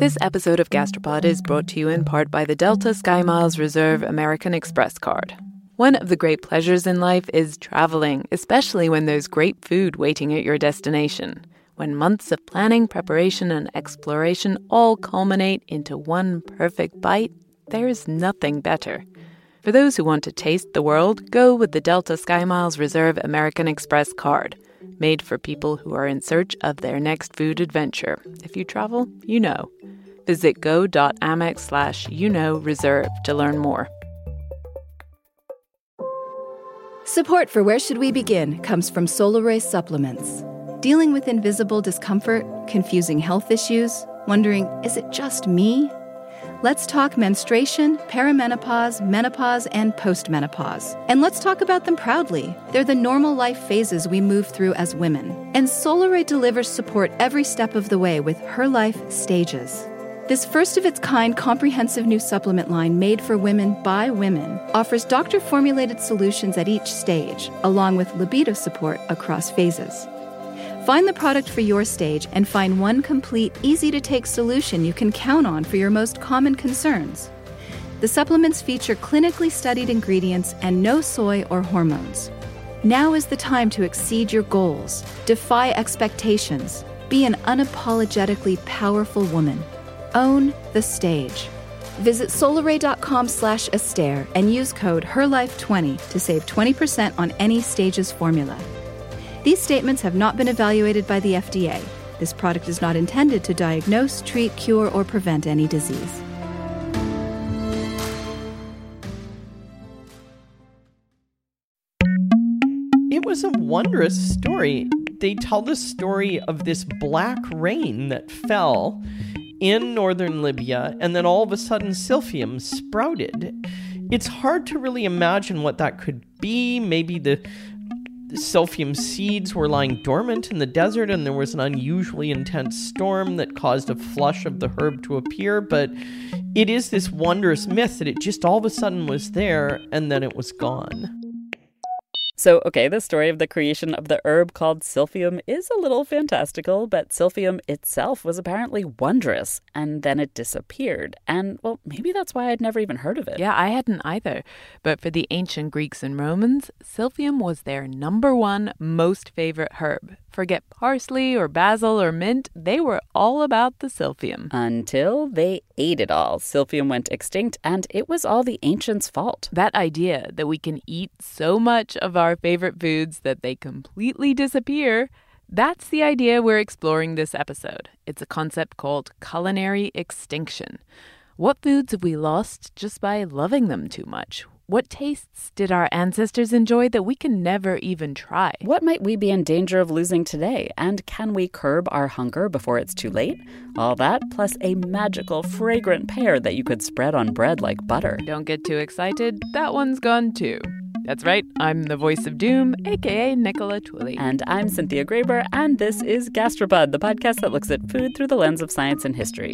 This episode of Gastropod is brought to you in part by the Delta SkyMiles Reserve American Express card. One of the great pleasures in life is traveling, especially when there's great food waiting at your destination. When months of planning, preparation, and exploration all culminate into one perfect bite, there's nothing better. For those who want to taste the world, go with the Delta SkyMiles Reserve American Express card, made for people who are in search of their next food adventure. If you travel, you know. Visit go.amex/reserve to learn more. Support for Where Should We Begin comes from Solaray Supplements. Dealing with invisible discomfort, confusing health issues, wondering, is it just me? Let's talk menstruation, perimenopause, menopause, and postmenopause. And let's talk about them proudly. They're the normal life phases we move through as women. And Solaray delivers support every step of the way with Her Life Stages. This first-of-its-kind comprehensive new supplement line made for women by women offers doctor-formulated solutions at each stage, along with libido support across phases. Find the product for your stage and find one complete, easy-to-take solution you can count on for your most common concerns. The supplements feature clinically studied ingredients and no soy or hormones. Now is the time to exceed your goals, defy expectations, be an unapologetically powerful woman. Own the stage. Visit solaray.com/Astaire and use code HERLIFE20 to save 20% on any Stages formula. These statements have not been evaluated by the FDA. This product is not intended to diagnose, treat, cure, or prevent any disease. It was a wondrous story. They tell the story of this black rain that fell in northern Libya, and then all of a sudden silphium sprouted. It's hard to really imagine what that could be. Maybe the silphium seeds were lying dormant in the desert and there was an unusually intense storm that caused a flush of the herb to appear, but it is this wondrous myth that it just all of a sudden was there and then it was gone. So, okay, the story of the creation of the herb called silphium is a little fantastical, but silphium itself was apparently wondrous, and then it disappeared. And, well, maybe that's why I'd never even heard of it. Yeah, I hadn't either. But for the ancient Greeks and Romans, silphium was their number one most favorite herb. Forget parsley or basil or mint, they were all about the silphium. Until they ate it all. Silphium went extinct, and it was all the ancients' fault. That idea that we can eat so much of our favorite foods that they completely disappear, that's the idea we're exploring this episode. It's a concept called culinary extinction. What foods have we lost just by loving them too much? What tastes did our ancestors enjoy that we can never even try? What might we be in danger of losing today? And can we curb our hunger before it's too late? All that, plus a magical, fragrant pear that you could spread on bread like butter. Don't get too excited. That one's gone too. That's right. I'm the voice of doom, a.k.a. Nicola Twilley. And I'm Cynthia Graber, and this is Gastropod, the podcast that looks at food through the lens of science and history.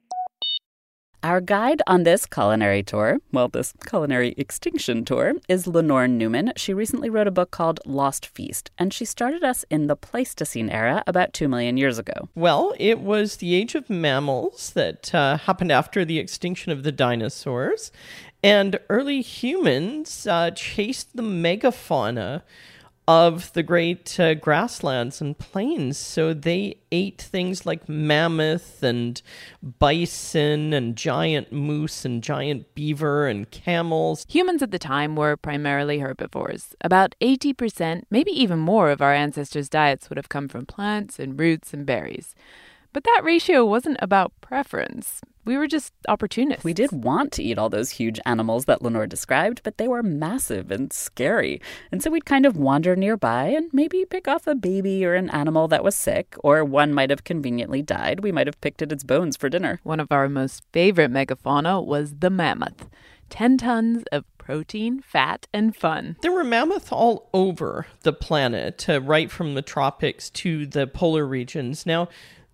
Our guide on this culinary tour, this culinary extinction tour, is Lenore Newman. She recently wrote a book called Lost Feast, and she started us in the Pleistocene era about 2 million years ago. Well, it was the age of mammals that happened after the extinction of the dinosaurs, and early humans chased the megafauna of the great grasslands and plains. So they ate things like mammoth and bison and giant moose and giant beaver and camels. Humans at the time were primarily herbivores. About 80%, maybe even more, of our ancestors' diets would have come from plants and roots and berries. But that ratio wasn't about preference. We were just opportunists. We did want to eat all those huge animals that Lenore described, but they were massive and scary. And so we'd kind of wander nearby and maybe pick off a baby or an animal that was sick, or one might have conveniently died. We might have picked at its bones for dinner. One of our most favorite megafauna was the mammoth. 10 tons of protein, fat, and fun. There were mammoth all over the planet, right from the tropics to the polar regions. Now,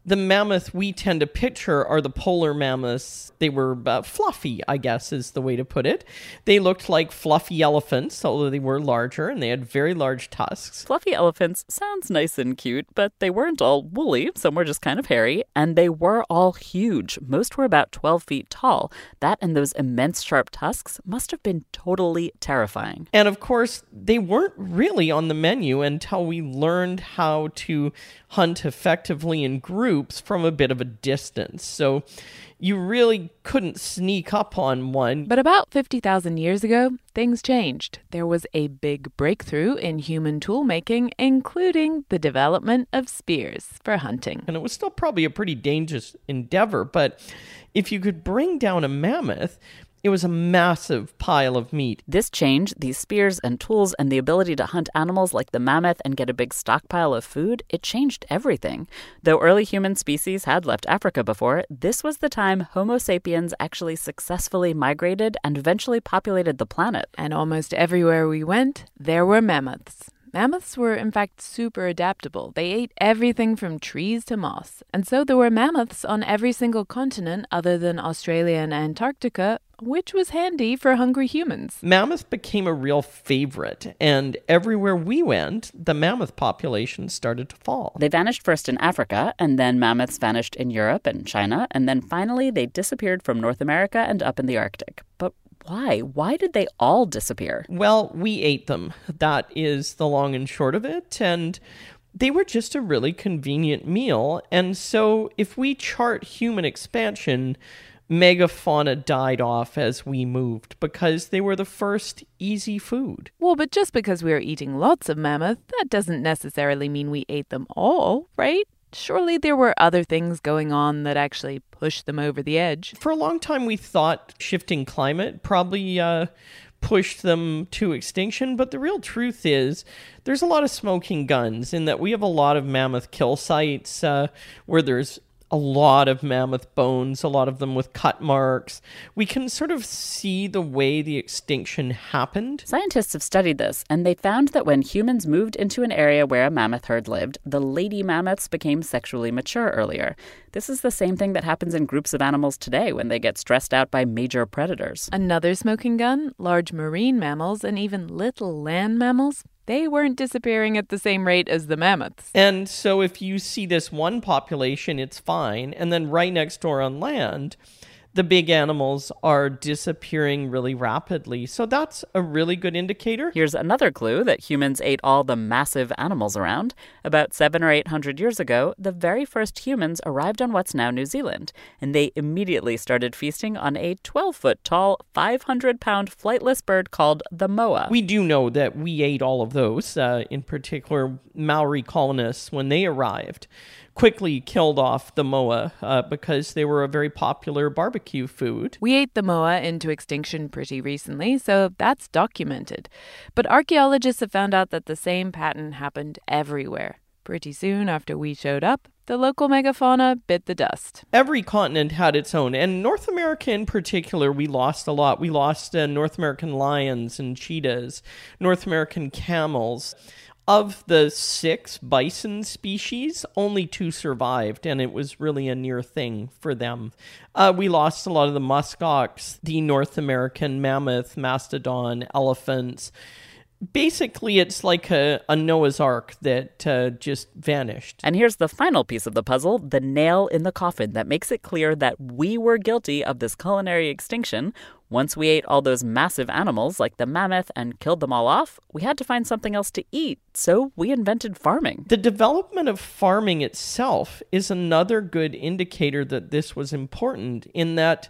The mammoth we tend to picture are the polar mammoths. They were fluffy, I guess is the way to put it. They looked like fluffy elephants, although they were larger, and they had very large tusks. Fluffy elephants sounds nice and cute, but they weren't all woolly. Some were just kind of hairy, and they were all huge. Most were about 12 feet tall. That and those immense sharp tusks must have been totally terrifying. And of course, they weren't really on the menu until we learned how to hunt effectively in groups from a bit of a distance. So you really couldn't sneak up on one. But about 50,000 years ago, things changed. There was a big breakthrough in human tool making, including the development of spears for hunting. And it was still probably a pretty dangerous endeavor, but if you could bring down a mammoth, it was a massive pile of meat. This change, these spears and tools and the ability to hunt animals like the mammoth and get a big stockpile of food, it changed everything. Though early human species had left Africa before, this was the time Homo sapiens actually successfully migrated and eventually populated the planet. And almost everywhere we went, there were mammoths. Mammoths were, in fact, super adaptable. They ate everything from trees to moss. And so there were mammoths on every single continent other than Australia and Antarctica, which was handy for hungry humans. Mammoth became a real favorite, and everywhere we went, the mammoth population started to fall. They vanished first in Africa, and then mammoths vanished in Europe and China, and then finally they disappeared from North America and up in the Arctic. But why? Why did they all disappear? Well, we ate them. That is the long and short of it, and they were just a really convenient meal. And so if we chart human expansion, megafauna died off as we moved because they were the first easy food. Well, but just because we were eating lots of mammoth, that doesn't necessarily mean we ate them all, right? Surely there were other things going on that actually pushed them over the edge. For a long time, we thought shifting climate probably pushed them to extinction, but the real truth is there's a lot of smoking guns in that we have a lot of mammoth kill sites where there's a lot of mammoth bones, a lot of them with cut marks. We can sort of see the way the extinction happened. Scientists have studied this, and they found that when humans moved into an area where a mammoth herd lived, the lady mammoths became sexually mature earlier. This is the same thing that happens in groups of animals today when they get stressed out by major predators. Another smoking gun, large marine mammals and even little land mammals, they weren't disappearing at the same rate as the mammoths. And so if you see this one population, it's fine. And then right next door on land, the big animals are disappearing really rapidly. So that's a really good indicator. Here's another clue that humans ate all the massive animals around. About 700 or 800 years ago, the very first humans arrived on what's now New Zealand, and they immediately started feasting on a 12-foot-tall, 500-pound flightless bird called the moa. We do know that we ate all of those, in particular Maori colonists when they arrived. Quickly killed off the moa because they were a very popular barbecue food. We ate the moa into extinction pretty recently, so that's documented. But archaeologists have found out that the same pattern happened everywhere. Pretty soon after we showed up, the local megafauna bit the dust. Every continent had its own, and North America in particular, we lost a lot. We lost North American lions and cheetahs, North American camels. Of the 6 bison species, only 2 survived, and it was really a near thing for them. We lost a lot of the muskox, the North American mammoth, mastodon, elephants. Basically, it's like a Noah's Ark that just vanished. And here's the final piece of the puzzle, the nail in the coffin that makes it clear that we were guilty of this culinary extinction. Once we ate all those massive animals like the mammoth and killed them all off, we had to find something else to eat. So we invented farming. The development of farming itself is another good indicator that this was important in that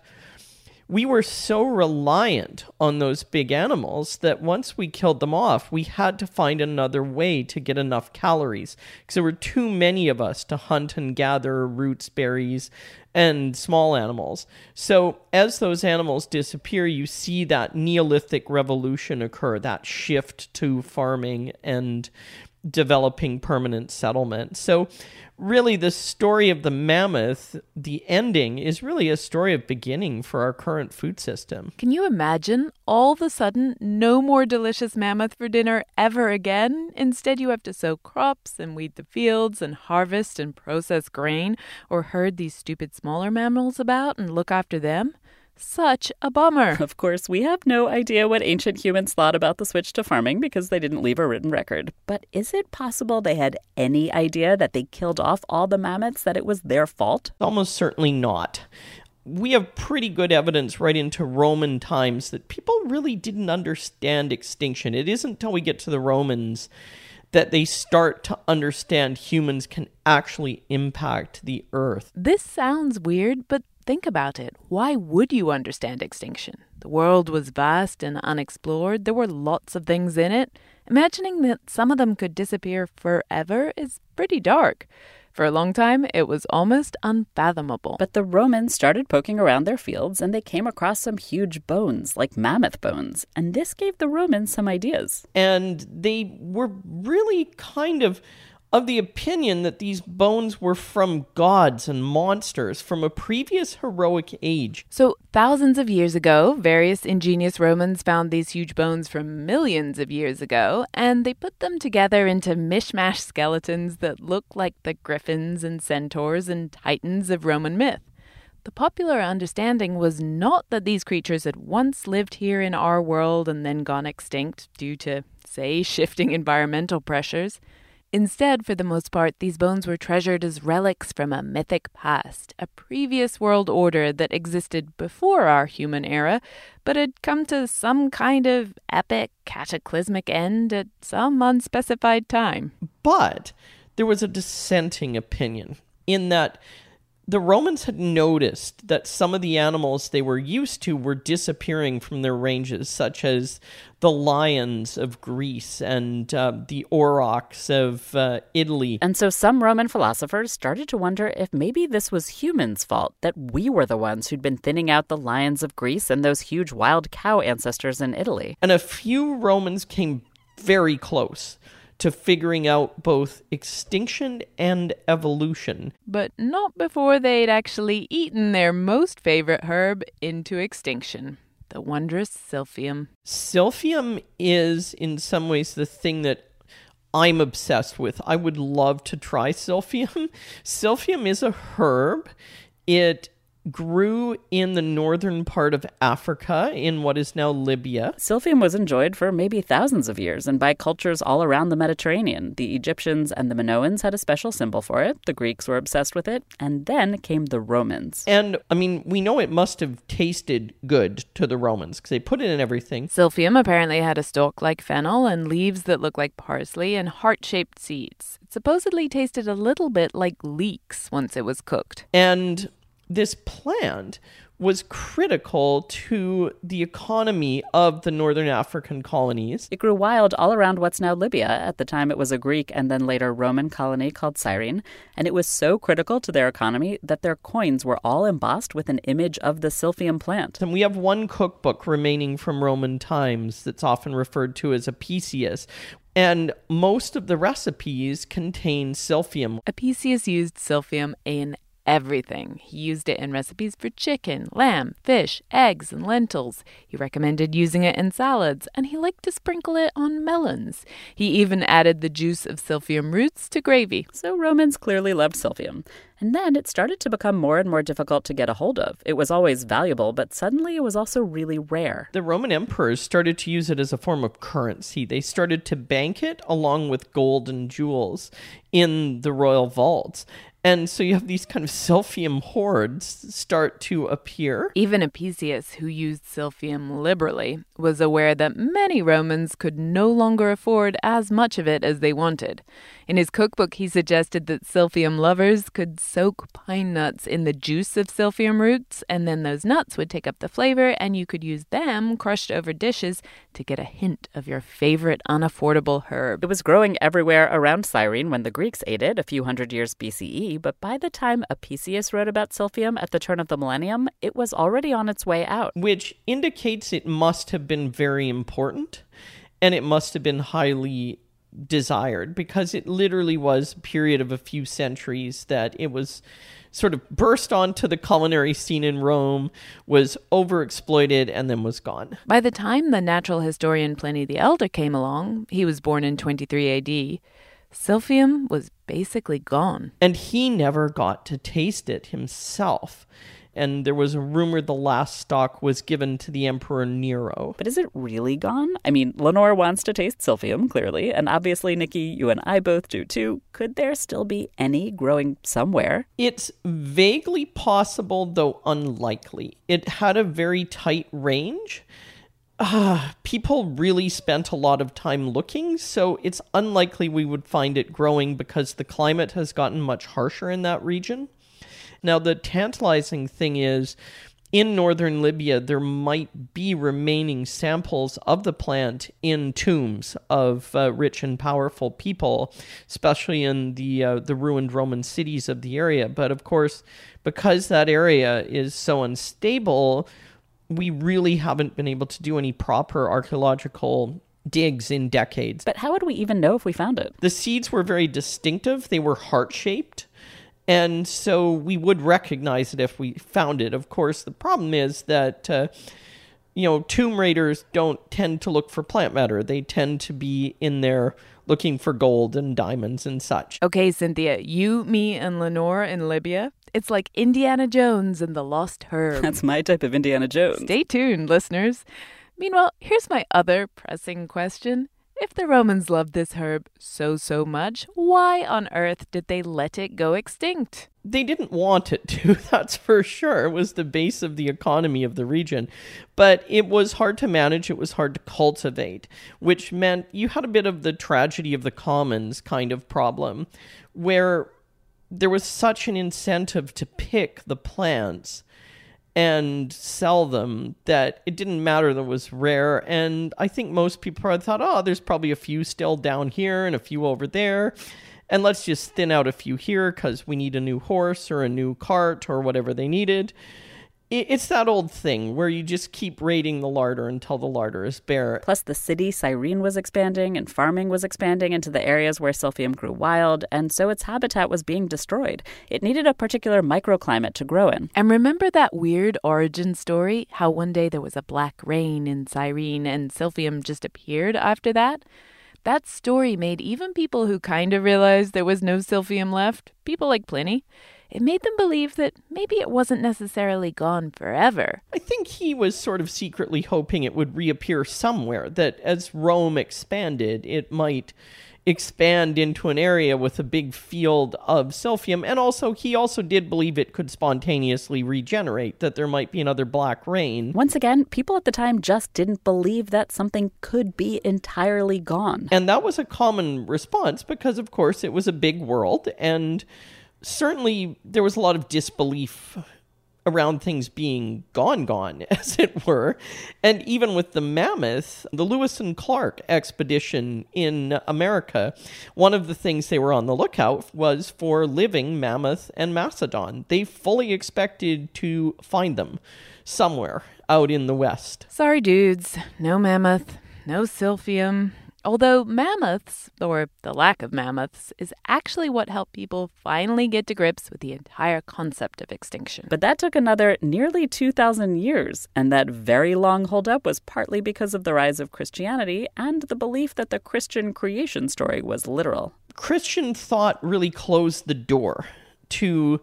we were so reliant on those big animals that once we killed them off, we had to find another way to get enough calories because there were too many of us to hunt and gather roots, berries, and small animals. So as those animals disappear, you see that Neolithic revolution occur, that shift to farming, and developing permanent settlement. So really the story of the mammoth, the ending, is really a story of beginning for our current food system. Can you imagine all of a sudden no more delicious mammoth for dinner ever again? Instead, you have to sow crops and weed the fields and harvest and process grain or herd these stupid smaller mammals about and look after them. Such a bummer. Of course, we have no idea what ancient humans thought about the switch to farming because they didn't leave a written record. But is it possible they had any idea that they killed off all the mammoths, that it was their fault? Almost certainly not. We have pretty good evidence right into Roman times that people really didn't understand extinction. It isn't until we get to the Romans that they start to understand humans can actually impact the earth. This sounds weird, but think about it. Why would you understand extinction? The world was vast and unexplored. There were lots of things in it. Imagining that some of them could disappear forever is pretty dark. For a long time, it was almost unfathomable. But the Romans started poking around their fields and they came across some huge bones, like mammoth bones. And this gave the Romans some ideas. And they were really kind of the opinion that these bones were from gods and monsters from a previous heroic age. So thousands of years ago, various ingenious Romans found these huge bones from millions of years ago, and they put them together into mishmash skeletons that look like the griffins and centaurs and titans of Roman myth. The popular understanding was not that these creatures had once lived here in our world and then gone extinct due to, say, shifting environmental pressures. Instead, for the most part, these bones were treasured as relics from a mythic past, a previous world order that existed before our human era, but had come to some kind of epic, cataclysmic end at some unspecified time. But there was a dissenting opinion in that the Romans had noticed that some of the animals they were used to were disappearing from their ranges, such as the lions of Greece and the aurochs of Italy. And so some Roman philosophers started to wonder if maybe this was humans' fault, that we were the ones who'd been thinning out the lions of Greece and those huge wild cow ancestors in Italy. And a few Romans came very close to figuring out both extinction and evolution. But not before they'd actually eaten their most favorite herb into extinction, the wondrous silphium. Silphium is, in some ways, the thing that I'm obsessed with. I would love to try silphium. Silphium is a herb. It grew in the northern part of Africa, in what is now Libya. Silphium was enjoyed for maybe thousands of years and by cultures all around the Mediterranean. The Egyptians and the Minoans had a special symbol for it. The Greeks were obsessed with it. And then came the Romans. And, I mean, we know it must have tasted good to the Romans because they put it in everything. Silphium apparently had a stalk like fennel and leaves that look like parsley and heart-shaped seeds. It supposedly tasted a little bit like leeks once it was cooked. And this plant was critical to the economy of the northern African colonies. It grew wild all around what's now Libya. At the time, it was a Greek and then later Roman colony called Cyrene. And it was so critical to their economy that their coins were all embossed with an image of the silphium plant. And we have one cookbook remaining from Roman times that's often referred to as Apicius. And most of the recipes contain silphium. Apicius used silphium in everything. He used it in recipes for chicken, lamb, fish, eggs, and lentils. He recommended using it in salads, and he liked to sprinkle it on melons. He even added the juice of silphium roots to gravy. So Romans clearly loved silphium. And then it started to become more and more difficult to get a hold of. It was always valuable, but suddenly it was also really rare. The Roman emperors started to use it as a form of currency. They started to bank it along with gold and jewels in the royal vaults. And so you have these kind of silphium hoards start to appear. Even Apicius, who used silphium liberally, was aware that many Romans could no longer afford as much of it as they wanted. In his cookbook, he suggested that silphium lovers could soak pine nuts in the juice of silphium roots, and then those nuts would take up the flavor, and you could use them crushed over dishes to get a hint of your favorite unaffordable herb. It was growing everywhere around Cyrene when the Greeks ate it a few hundred years BCE, but by the time Apicius wrote about silphium at the turn of the millennium, it was already on its way out. Which indicates it must have been very important, and it must have been highly desired, because it literally was a period of a few centuries that it was sort of burst onto the culinary scene in Rome, was overexploited, and then was gone. By the time the natural historian Pliny the Elder came along, he was born in 23 AD, Silphium was basically gone. And he never got to taste it himself. And there was a rumor the last stock was given to the Emperor Nero. But is it really gone? I mean, Lenore wants to taste Silphium, clearly, and obviously, Nikki, you and I both do too. Could there still be any growing somewhere? It's vaguely possible, though unlikely. It had a very tight range. People really spent a lot of time looking, so it's unlikely we would find it growing because the climate has gotten much harsher in that region. Now, the tantalizing thing is, in northern Libya, there might be remaining samples of the plant in tombs of rich and powerful people, especially in the ruined Roman cities of the area. But of course, because that area is so unstable, we really haven't been able to do any proper archaeological digs in decades. But how would we even know if we found it? The seeds were very distinctive. They were heart-shaped. And so we would recognize it if we found it. Of course, the problem is that, tomb raiders don't tend to look for plant matter. They tend to be in there looking for gold and diamonds and such. Okay, Cynthia, you, me, and Lenore in Libya, it's like Indiana Jones and the Lost Herb. That's my type of Indiana Jones. Stay tuned, listeners. Meanwhile, here's my other pressing question. If the Romans loved this herb so much, why on earth did they let it go extinct? They didn't want it to, that's for sure. It was the base of the economy of the region. But it was hard to manage, it was hard to cultivate, which meant you had a bit of the tragedy of the commons kind of problem, where there was such an incentive to pick the plants and sell them that it didn't matter that it was rare. And I think most people probably thought, there's probably a few still down here and a few over there. And let's just thin out a few here because we need a new horse or a new cart or whatever they needed. It's that old thing where you just keep raiding the larder until the larder is bare. Plus, the city Cyrene was expanding and farming was expanding into the areas where Silphium grew wild, and so its habitat was being destroyed. It needed a particular microclimate to grow in. And remember that weird origin story? How one day there was a black rain in Cyrene and Silphium just appeared after that? That story made even people who kind of realized there was no Silphium left, people like Pliny, it made them believe that maybe it wasn't necessarily gone forever. I think he was sort of secretly hoping it would reappear somewhere, that as Rome expanded, it might expand into an area with a big field of Silphium. And also, he also did believe it could spontaneously regenerate, that there might be another black rain. Once again, people at the time just didn't believe that something could be entirely gone. And that was a common response because, of course, it was a big world, and certainly there was a lot of disbelief around things being gone, as it were. And even with the mammoth, the Lewis and Clark expedition in America, one of the things they were on the lookout was for living mammoth and mastodon. They fully expected to find them somewhere out in the West. Sorry, dudes. No mammoth, no Silphium. Although mammoths, or the lack of mammoths, is actually what helped people finally get to grips with the entire concept of extinction. But that took another nearly 2,000 years, and that very long holdup was partly because of the rise of Christianity and the belief that the Christian creation story was literal. Christian thought really closed the door to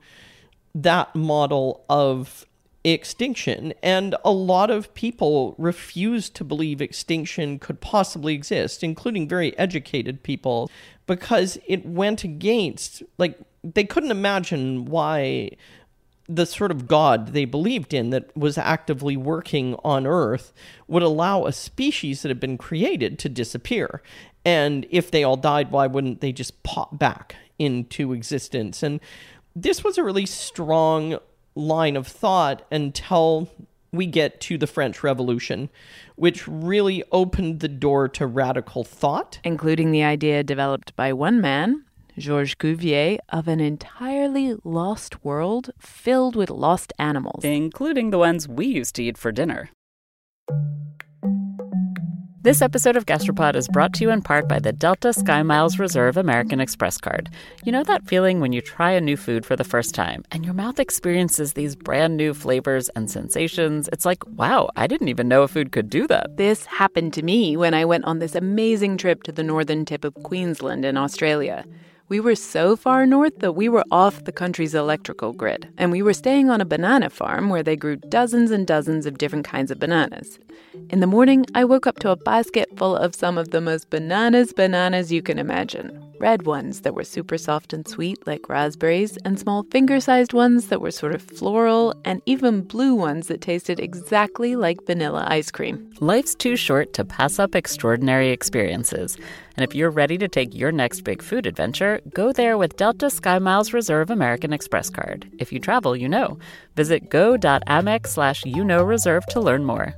that model of extinction, and a lot of people refused to believe extinction could possibly exist, including very educated people, because it went against, they couldn't imagine why the sort of God they believed in that was actively working on Earth would allow a species that had been created to disappear. And if they all died, why wouldn't they just pop back into existence? And this was a really strong line of thought until we get to the French Revolution, which really opened the door to radical thought. Including the idea developed by one man, Georges Cuvier, of an entirely lost world filled with lost animals. Including the ones we used to eat for dinner. This episode of Gastropod is brought to you in part by the Delta SkyMiles Reserve American Express card. You know that feeling when you try a new food for the first time and your mouth experiences these brand new flavors and sensations? It's like, wow, I didn't even know a food could do that. This happened to me when I went on this amazing trip to the northern tip of Queensland in Australia. We were so far north that we were off the country's electrical grid, and we were staying on a banana farm where they grew dozens and dozens of different kinds of bananas. In the morning, I woke up to a basket full of some of the most bananas you can imagine. Red ones that were super soft and sweet like raspberries, and small finger-sized ones that were sort of floral, and even blue ones that tasted exactly like vanilla ice cream. Life's too short to pass up extraordinary experiences. And if you're ready to take your next big food adventure, go there with Delta SkyMiles Reserve American Express card. If you travel, you know. Visit go.amex/reserve to learn more.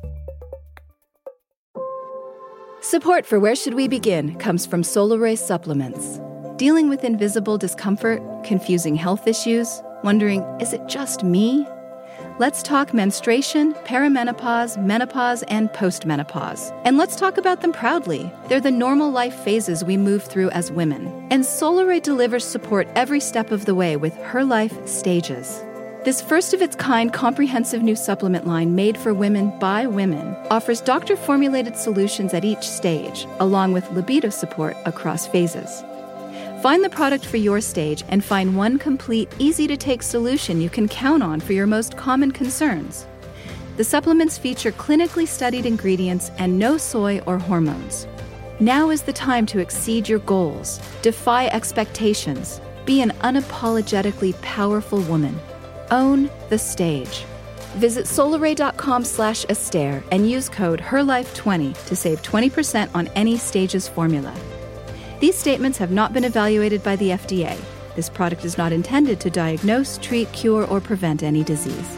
Support for Where Should We Begin comes from Solaray Supplements. Dealing with invisible discomfort, confusing health issues, wondering, is it just me? Let's talk menstruation, perimenopause, menopause, and postmenopause. And let's talk about them proudly. They're the normal life phases we move through as women. And Solaray delivers support every step of the way with Her Life Stages. This first-of-its-kind comprehensive new supplement line made for women by women offers doctor-formulated solutions at each stage, along with libido support across phases. Find the product for your stage and find one complete, easy-to-take solution you can count on for your most common concerns. The supplements feature clinically studied ingredients and no soy or hormones. Now is the time to exceed your goals, defy expectations, be an unapologetically powerful woman. Own the stage. Visit solaray.com/Astaire and use code HERLIFE20 to save 20% on any Stages formula. These statements have not been evaluated by the FDA. This product is not intended to diagnose, treat, cure, or prevent any disease.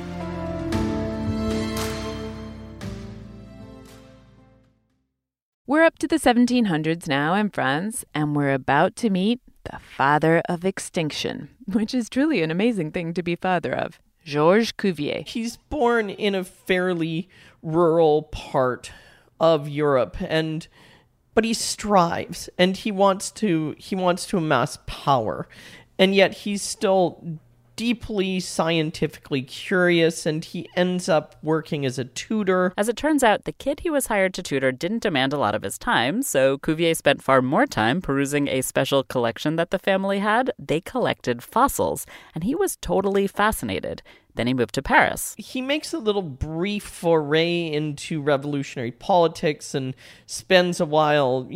We're up to the 1700s now in France, and we're about to meet the father of extinction, which is truly an amazing thing to be father of, Georges Cuvier. He's born in a fairly rural part of Europe, but he strives and he wants to amass power, and yet he's still deeply scientifically curious, and he ends up working as a tutor. As it turns out, the kid he was hired to tutor didn't demand a lot of his time, so Cuvier spent far more time perusing a special collection that the family had. They collected fossils, and he was totally fascinated. Then he moved to Paris. He makes a little brief foray into revolutionary politics and spends a while,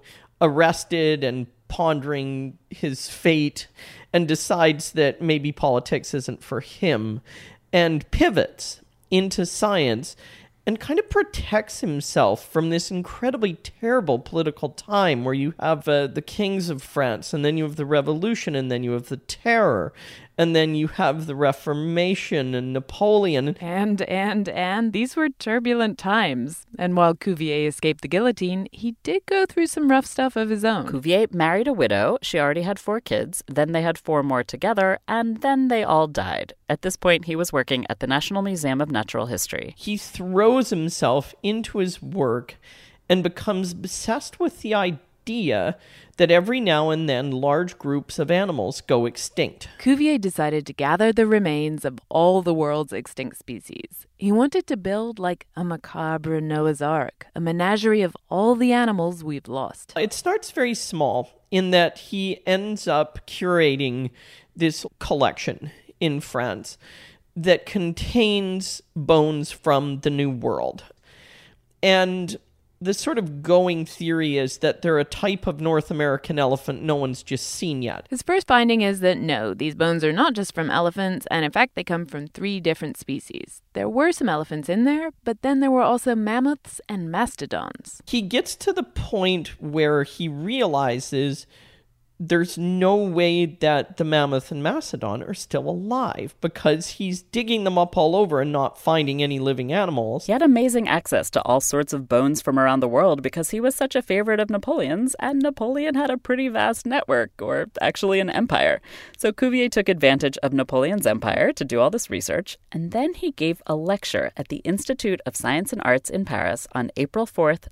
arrested and pondering his fate, and decides that maybe politics isn't for him, and pivots into science and kind of protects himself from this incredibly terrible political time where you have the kings of France, and then you have the Revolution, and then you have the Terror, and then you have the Reformation and Napoleon. And these were turbulent times. And while Cuvier escaped the guillotine, he did go through some rough stuff of his own. Cuvier married a widow. She already had 4 kids. Then they had 4 more together, and then they all died. At this point, he was working at the National Museum of Natural History. He throws himself into his work and becomes obsessed with the idea that every now and then large groups of animals go extinct. Cuvier decided to gather the remains of all the world's extinct species. He wanted to build like a macabre Noah's Ark, a menagerie of all the animals we've lost. It starts very small in that he ends up curating this collection in France that contains bones from the New World. And the sort of going theory is that they're a type of North American elephant no one's just seen yet. His first finding is that no, these bones are not just from elephants, and in fact they come from 3 different species. There were some elephants in there, but then there were also mammoths and mastodons. He gets to the point where he realizes there's no way that the mammoth and mastodon are still alive because he's digging them up all over and not finding any living animals. He had amazing access to all sorts of bones from around the world because he was such a favorite of Napoleon's, and Napoleon had a pretty vast network, or actually an empire. So Cuvier took advantage of Napoleon's empire to do all this research, and then he gave a lecture at the Institute of Science and Arts in Paris on April 4th,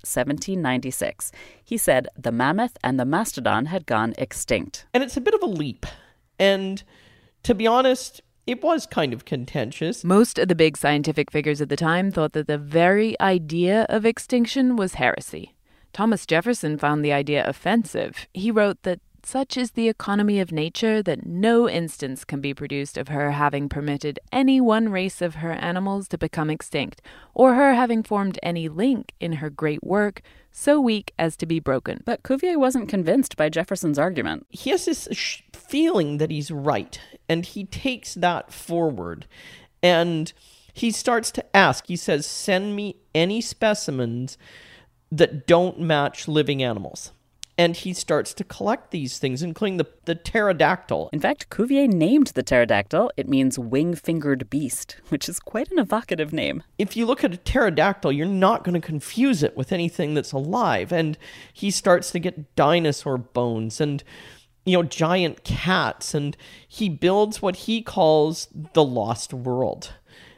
1796. He said the mammoth and the mastodon had gone extinct. And it's a bit of a leap. And to be honest, it was kind of contentious. Most of the big scientific figures at the time thought that the very idea of extinction was heresy. Thomas Jefferson found the idea offensive. He wrote that such is the economy of nature that no instance can be produced of her having permitted any one race of her animals to become extinct, or her having formed any link in her great work so weak as to be broken. But Cuvier wasn't convinced by Jefferson's argument. He has this feeling that he's right, and he takes that forward. And he starts to ask, he says, send me any specimens that don't match living animals. And he starts to collect these things, including the pterodactyl. In fact, Cuvier named the pterodactyl. It means wing-fingered beast, which is quite an evocative name. If you look at a pterodactyl, you're not going to confuse it with anything that's alive. And he starts to get dinosaur bones and, giant cats. And he builds what he calls the Lost World.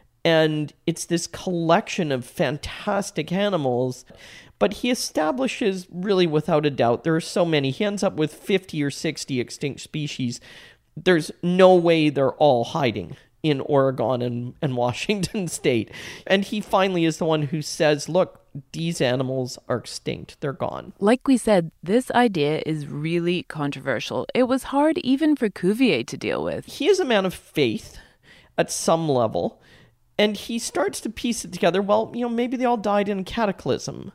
And it's this collection of fantastic animals. But he establishes, really without a doubt, there are so many. He ends up with 50 or 60 extinct species. There's no way they're all hiding in Oregon and Washington State. And he finally is the one who says, look, these animals are extinct. They're gone. Like we said, this idea is really controversial. It was hard even for Cuvier to deal with. He is a man of faith at some level. And he starts to piece it together. Well, maybe they all died in a cataclysm.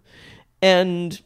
And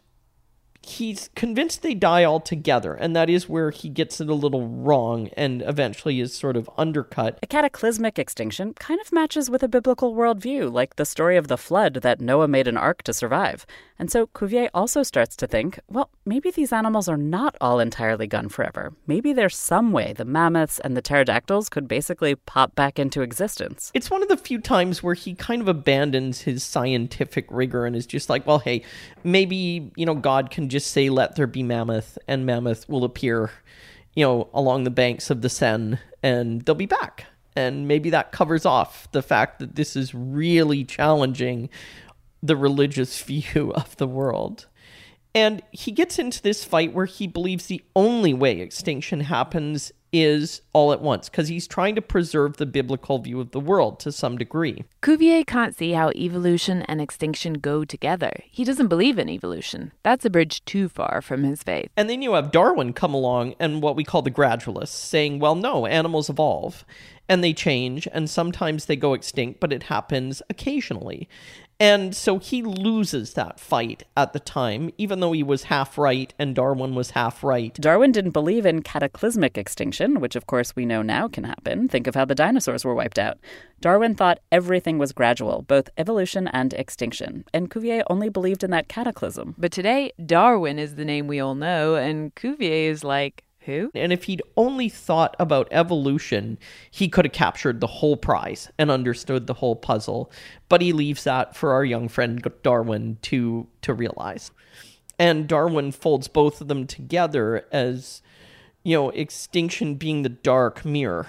he's convinced they die all together, and that is where he gets it a little wrong and eventually is sort of undercut. A cataclysmic extinction kind of matches with a biblical worldview, like the story of the flood that Noah made an ark to survive. And so Cuvier also starts to think, well, maybe these animals are not all entirely gone forever. Maybe there's some way the mammoths and the pterodactyls could basically pop back into existence. It's one of the few times where he kind of abandons his scientific rigor and is just like, well, hey, maybe, God can just say, let there be mammoth, and mammoth will appear, along the banks of the Seine, and they'll be back. And maybe that covers off the fact that this is really challenging the religious view of the world. And he gets into this fight where he believes the only way extinction happens is all at once, because he's trying to preserve the biblical view of the world to some degree. Cuvier can't see how evolution and extinction go together. He doesn't believe in evolution. That's a bridge too far from his faith. And then you have Darwin come along and what we call the gradualists saying, well, no, animals evolve and they change and sometimes they go extinct, but it happens occasionally. And so he loses that fight at the time, even though he was half right and Darwin was half right. Darwin didn't believe in cataclysmic extinction, which of course we know now can happen. Think of how the dinosaurs were wiped out. Darwin thought everything was gradual, both evolution and extinction, and Cuvier only believed in that cataclysm. But today, Darwin is the name we all know, and Cuvier is like, who? And if he'd only thought about evolution, he could have captured the whole prize and understood the whole puzzle. But he leaves that for our young friend Darwin to realize. And Darwin folds both of them together as, extinction being the dark mirror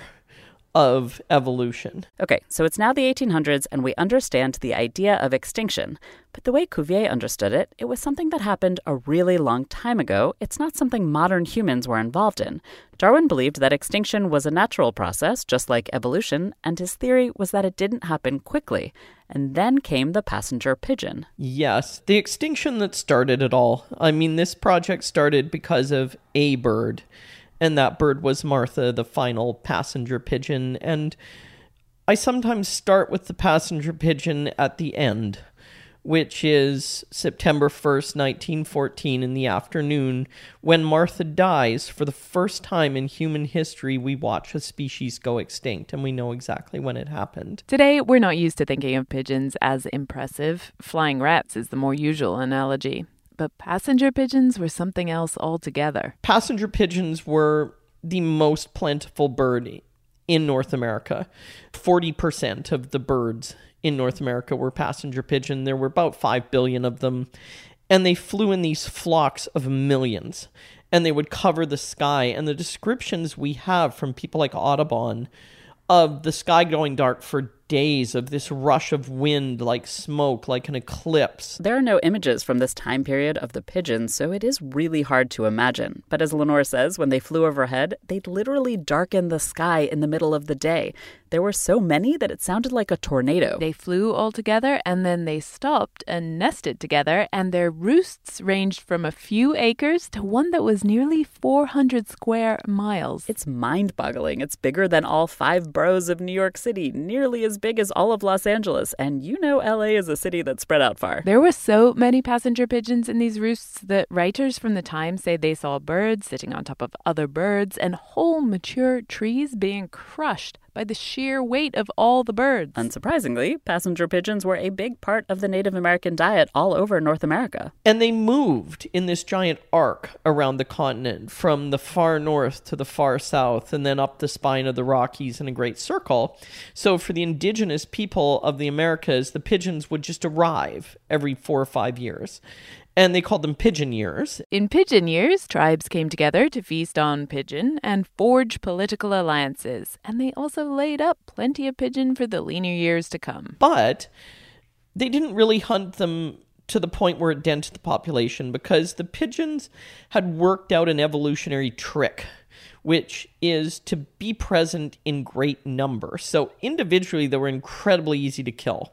of evolution. Okay, so it's now the 1800s and we understand the idea of extinction. But the way Cuvier understood it, it was something that happened a really long time ago. It's not something modern humans were involved in. Darwin believed that extinction was a natural process, just like evolution, and his theory was that it didn't happen quickly. And then came the passenger pigeon. Yes, the extinction that started it all. I mean, this project started because of a bird. And that bird was Martha, the final passenger pigeon. And I sometimes start with the passenger pigeon at the end, which is September 1st, 1914 in the afternoon, when Martha dies. For the first time in human history, we watch a species go extinct, and we know exactly when it happened. Today, we're not used to thinking of pigeons as impressive. Flying rats is the more usual analogy. but passenger pigeons were something else altogether. Passenger pigeons were the most plentiful bird in North America. 40% of the birds in North America were passenger pigeon. There were about 5 billion of them, and they flew in these flocks of millions, and they would cover the sky. And the descriptions we have from people like Audubon of the sky going dark for days, of this rush of wind like smoke, like an eclipse. There are no images from this time period of the pigeons, so it is really hard to imagine. But as Lenore says, when they flew overhead, they'd literally darken the sky in the middle of the day. There were so many that it sounded like a tornado. They flew all together, and then they stopped and nested together, and their roosts ranged from a few acres to one that was nearly 400 square miles. It's mind-boggling. It's bigger than all 5 boroughs of New York City, nearly as big as all of Los Angeles, and you know LA is a city that's spread out far. There were so many passenger pigeons in these roosts that writers from the time say they saw birds sitting on top of other birds and whole mature trees being crushed by the sheer weight of all the birds. Unsurprisingly, passenger pigeons were a big part of the Native American diet all over North America. And they moved in this giant arc around the continent, from the far north to the far south, and then up the spine of the Rockies in a great circle. So for the indigenous people of the Americas, the pigeons would just arrive every 4 or 5 years. And they called them pigeon years. In pigeon years, tribes came together to feast on pigeon and forge political alliances. And they also laid up plenty of pigeon for the leaner years to come. But they didn't really hunt them to the point where it dented the population, because the pigeons had worked out an evolutionary trick, which is to be present in great number. So individually, they were incredibly easy to kill.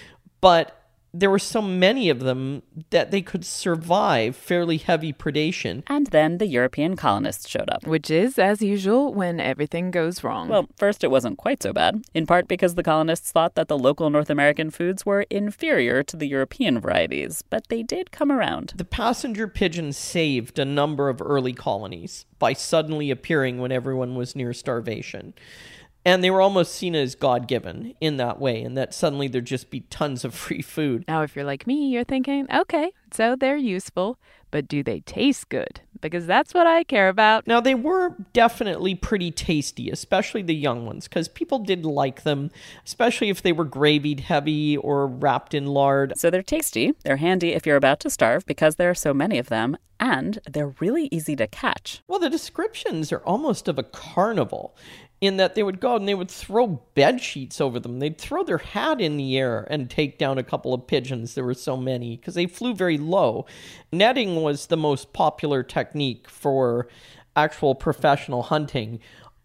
But there were so many of them that they could survive fairly heavy predation. And then the European colonists showed up. Which is, as usual, when everything goes wrong. Well, first it wasn't quite so bad, in part because the colonists thought that the local North American foods were inferior to the European varieties, but they did come around. The passenger pigeon saved a number of early colonies by suddenly appearing when everyone was near starvation. And they were almost seen as God-given in that way, and that suddenly there'd just be tons of free food. Now, if you're like me, you're thinking, okay, so they're useful, but do they taste good? Because that's what I care about. Now, they were definitely pretty tasty, especially the young ones, because people did like them, especially if they were gravied heavy or wrapped in lard. So they're tasty, they're handy if you're about to starve because there are so many of them, and they're really easy to catch. Well, the descriptions are almost of a carnival, in that they would go out and they would throw bed sheets over them. They'd throw their hat in the air and take down a couple of pigeons. There were so many because they flew very low. Netting was the most popular technique for actual professional hunting.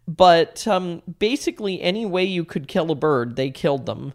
But basically any way you could kill a bird, they killed them.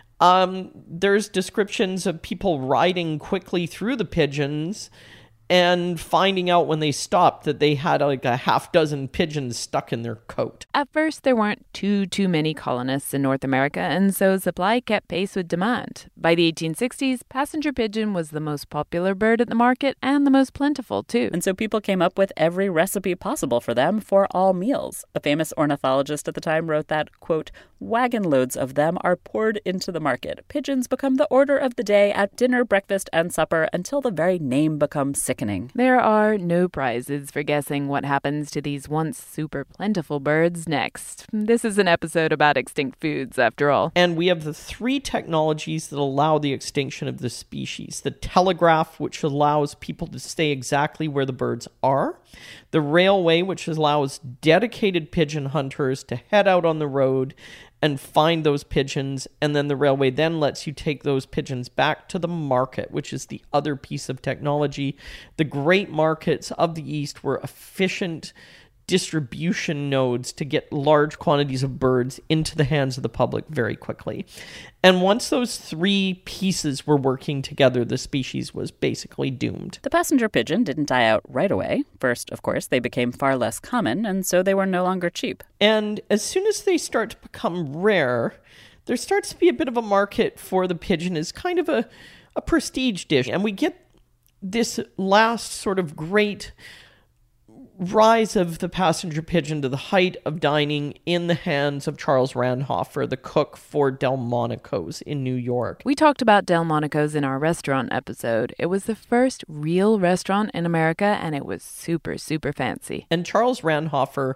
There's descriptions of people riding quickly through the pigeons and finding out when they stopped that they had like a half dozen pigeons stuck in their coat. At first, there weren't too many colonists in North America, and so supply kept pace with demand. By the 1860s, passenger pigeon was the most popular bird at the market and the most plentiful, too. And so people came up with every recipe possible for them for all meals. A famous ornithologist at the time wrote that, quote, "Wagon loads of them are poured into the market. Pigeons become the order of the day at dinner, breakfast, and supper until the very name becomes sickening." There are no prizes for guessing what happens to these once super plentiful birds next. This is an episode about extinct foods, after all. And we have the 3 technologies that allow the extinction of the species. The telegraph, which allows people to stay exactly where the birds are. The railway, which allows dedicated pigeon hunters to head out on the road and find those pigeons, and then the railway then lets you take those pigeons back to the market, which is the other piece of technology. The great markets of the East were efficient distribution nodes to get large quantities of birds into the hands of the public very quickly. And once those 3 pieces were working together, the species was basically doomed. The passenger pigeon didn't die out right away. First, of course, they became far less common, and so they were no longer cheap. And as soon as they start to become rare, there starts to be a bit of a market for the pigeon as kind of a prestige dish. And we get this last sort of great rise of the passenger pigeon to the height of dining in the hands of Charles Randhofer, the cook for Delmonico's in New York. We talked about Delmonico's in our restaurant episode. It was the first real restaurant in America, and it was super, super fancy. And Charles Randhofer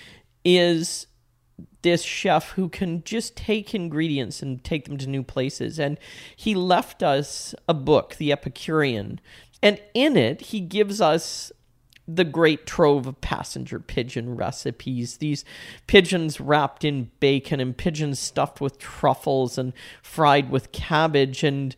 is this chef who can just take ingredients and take them to new places. And he left us a book, The Epicurean. And in it, he gives us the great trove of passenger pigeon recipes. These pigeons wrapped in bacon and pigeons stuffed with truffles and fried with cabbage. And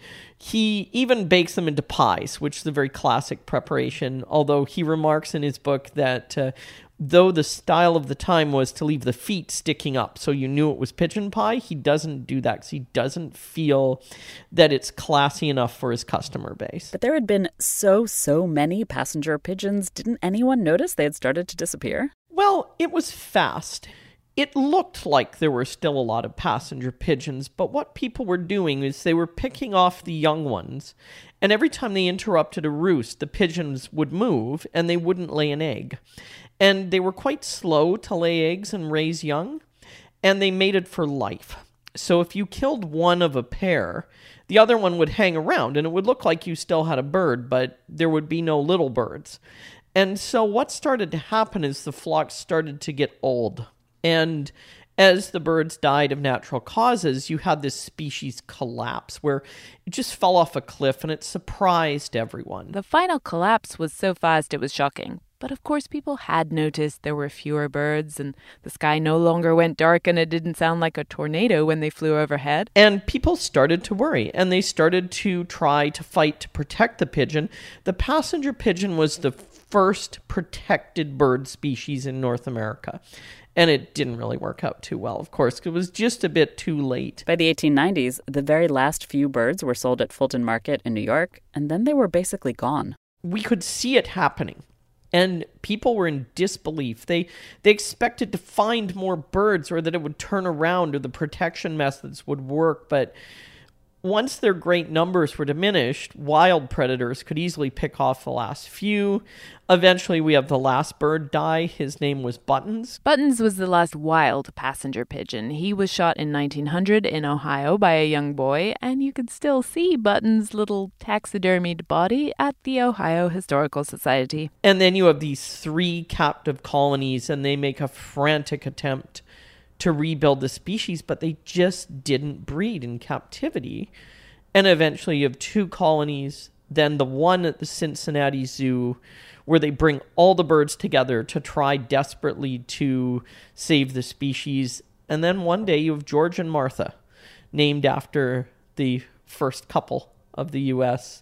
he even bakes them into pies, which is a very classic preparation, although he remarks in his book that though the style of the time was to leave the feet sticking up so you knew it was pigeon pie, he doesn't do that because he doesn't feel that it's classy enough for his customer base. But there had been so many passenger pigeons. Didn't anyone notice they had started to disappear? Well, it was fast. It looked like there were still a lot of passenger pigeons, but what people were doing is they were picking off the young ones, and every time they interrupted a roost, the pigeons would move and they wouldn't lay an egg. And they were quite slow to lay eggs and raise young, and they mated for life. So if you killed one of a pair, the other one would hang around, and it would look like you still had a bird, but there would be no little birds. And so what started to happen is the flocks started to get old. And as the birds died of natural causes, you had this species collapse where it just fell off a cliff, and it surprised everyone. The final collapse was so fast it was shocking. But of course, people had noticed there were fewer birds, and the sky no longer went dark, and it didn't sound like a tornado when they flew overhead. And people started to worry, and they started to try to fight to protect the pigeon. The passenger pigeon was the first protected bird species in North America. And it didn't really work out too well, of course. It was just a bit too late. By the 1890s, the very last few birds were sold at Fulton Market in New York, and then they were basically gone. We could see it happening. And people were in disbelief. They expected to find more birds, or that it would turn around, or the protection methods would work. But once their great numbers were diminished, wild predators could easily pick off the last few. Eventually, we have the last bird die. His name was Buttons. Buttons was the last wild passenger pigeon. He was shot in 1900 in Ohio by a young boy, and you could still see Buttons' little taxidermied body at the Ohio Historical Society. And then you have these 3 captive colonies, and they make a frantic attempt to rebuild the species, but they just didn't breed in captivity. And eventually you have 2 colonies, then the one at the Cincinnati Zoo, where they bring all the birds together to try desperately to save the species. And then one day you have George and Martha, named after the first couple of the U.S.,